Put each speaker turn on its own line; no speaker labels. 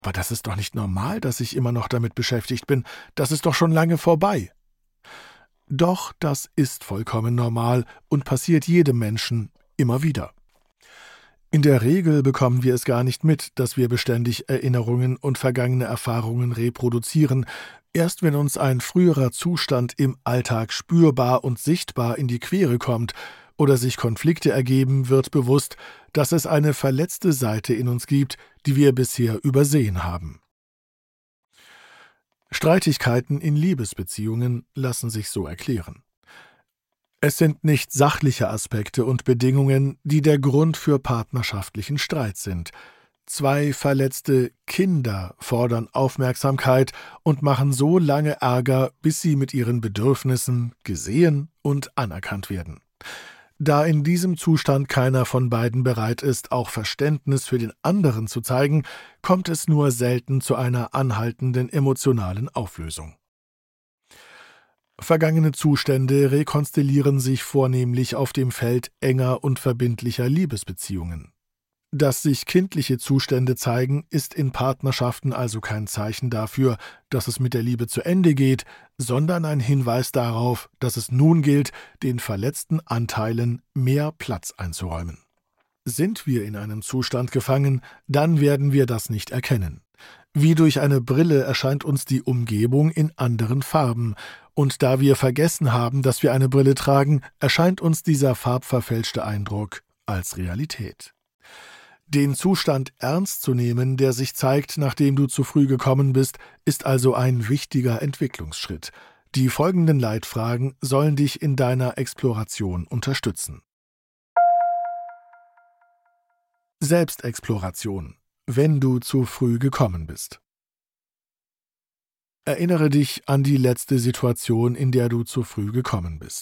Aber das ist doch nicht normal, dass ich immer noch damit beschäftigt bin. Das ist doch schon lange vorbei. Doch, das ist vollkommen normal und passiert jedem Menschen immer wieder. In der Regel bekommen wir es gar nicht mit, dass wir beständig Erinnerungen und vergangene Erfahrungen reproduzieren. Erst wenn uns ein früherer Zustand im Alltag spürbar und sichtbar in die Quere kommt oder sich Konflikte ergeben, wird bewusst, dass es eine verletzte Seite in uns gibt, die wir bisher übersehen haben. Streitigkeiten in Liebesbeziehungen lassen sich so erklären. Es sind nicht sachliche Aspekte und Bedingungen, die der Grund für partnerschaftlichen Streit sind. Zwei verletzte Kinder fordern Aufmerksamkeit und machen so lange Ärger, bis sie mit ihren Bedürfnissen gesehen und anerkannt werden. Da in diesem Zustand keiner von beiden bereit ist, auch Verständnis für den anderen zu zeigen, kommt es nur selten zu einer anhaltenden emotionalen Auflösung. Vergangene Zustände rekonstellieren sich vornehmlich auf dem Feld enger und verbindlicher Liebesbeziehungen. Dass sich kindliche Zustände zeigen, ist in Partnerschaften also kein Zeichen dafür, dass es mit der Liebe zu Ende geht, sondern ein Hinweis darauf, dass es nun gilt, den verletzten Anteilen mehr Platz einzuräumen. Sind wir in einem Zustand gefangen, dann werden wir das nicht erkennen. Wie durch eine Brille erscheint uns die Umgebung in anderen Farben, und da wir vergessen haben, dass wir eine Brille tragen, erscheint uns dieser farbverfälschte Eindruck als Realität. Den Zustand ernst zu nehmen, der sich zeigt, nachdem du zu früh gekommen bist, ist also ein wichtiger Entwicklungsschritt. Die folgenden Leitfragen sollen dich in deiner Exploration unterstützen. Selbstexploration, wenn du zu früh gekommen bist. Erinnere dich an die letzte Situation, in der du zu früh gekommen bist.